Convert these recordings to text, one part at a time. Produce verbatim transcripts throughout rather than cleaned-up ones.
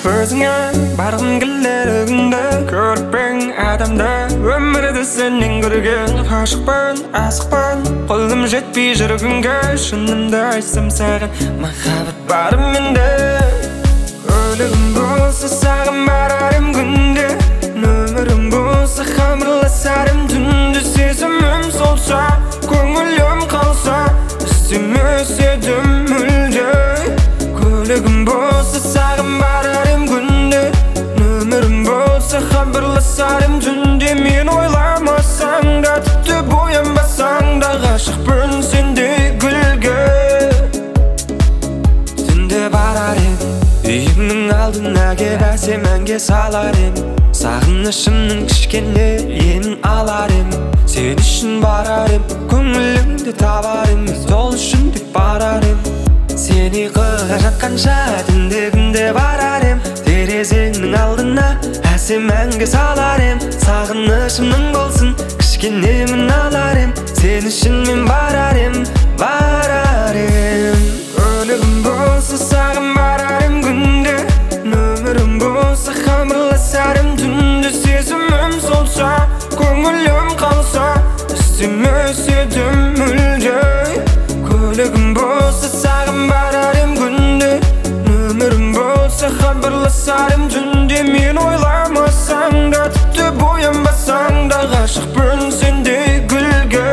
Өзіңе барғым келер күнді көріппен адамды өмірді сенен көрген ғашықпын, асықпын қолым жетпей жүргенге шынымды айтсам саған махаббат барым менде өлігім болса саған барарым күнде нөмірім болса хабарласарым түнде сезімім солса көңілім қалса істемес едім мүлде көлігім болса саған барарым күнде нөмірім болса хабарласарым түнде мен ойламасаң да тіпті боянбасаң да ғашықпын сендей гүлге түнде барар ем үйіңнің алдына кеп әсем әнге салар ем сағынышымның кішкене емін алар ем сен үшін барар ем көңіліңді табар ем сол үшін деп барар ем сен ұйқыға жатқанша түнде күнде барар ем терезеңнің алдына әсем әнге салар ем сағынышымның болсын кішкене емін алар ем сен үшін мен барар ем барар ем өлігім болса саған барар ем күнде нөмірім болса хабарласарым түнде сезімім солса көңілім қалса істемес едім мүлде көлігім болса саған барар ем күнде нөмірім болса хабарласарым түнде мен ойламасаң да тіпті боянбасаң да ғашықпын сендей гүлге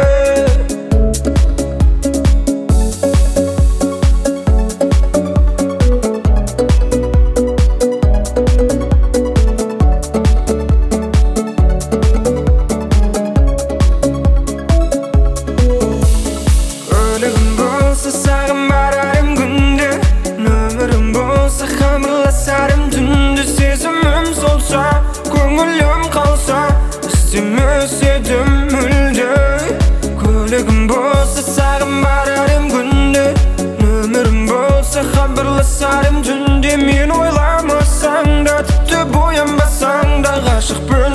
өлігім болса саған барарым күнде нөмірім болса хабарласарым түнде сезімім солса көңілім қалса істемес едім мүлде көлігім болса саған барарым күнде нөмірім болса хабарласарым түнде мен ойламасаң да тіпті боянбасаң да ғашықпын